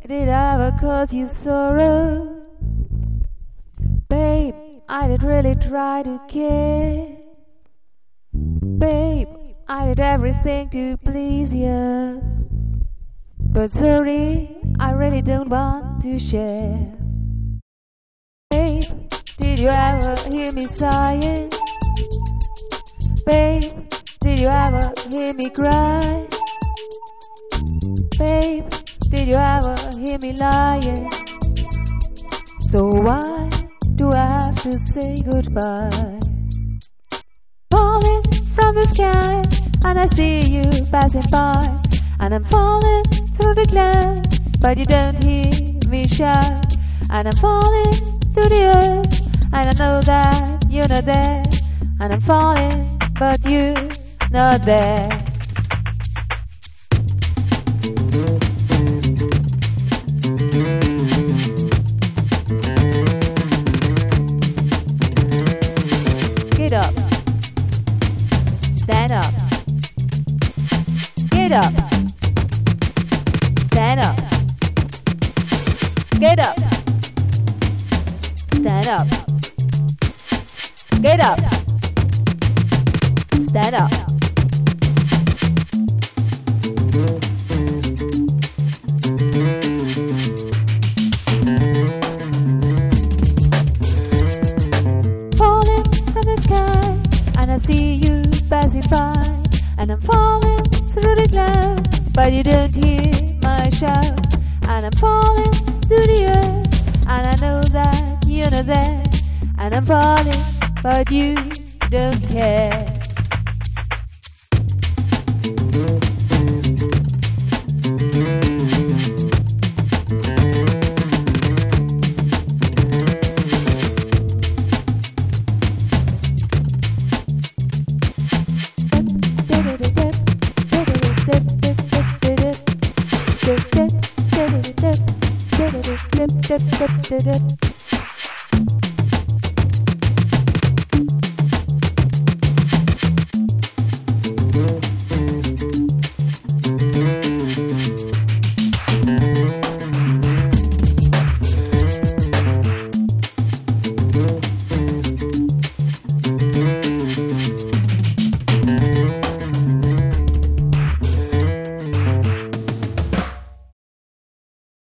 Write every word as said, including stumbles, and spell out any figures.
did I ever cause you sorrow? Babe, I did really try to care. Babe, I did everything to please you. But sorry, I really don't want to share. Babe, did you ever hear me sighing? Babe, did you ever hear me cry? Babe, did you ever hear me lying? So why do I have to say goodbye? Falling from the sky, and I see you passing by, and I'm falling through the clouds, but you don't hear me shout. And I'm falling to the earth, and I know that you're not there. And I'm falling, but you're not there. Get up. Stand up. Get up. Stand up. Get up. Stand up. Get up. Stand up. Falling from the sky, and I see you passing by, and I'm falling through the clouds, but you don't hear my shout. And I'm falling to the earth, and I know that you're not there. And I'm falling, but you don't care. Dip, dip, dip, dip, dip, dip, dip, dip, dip.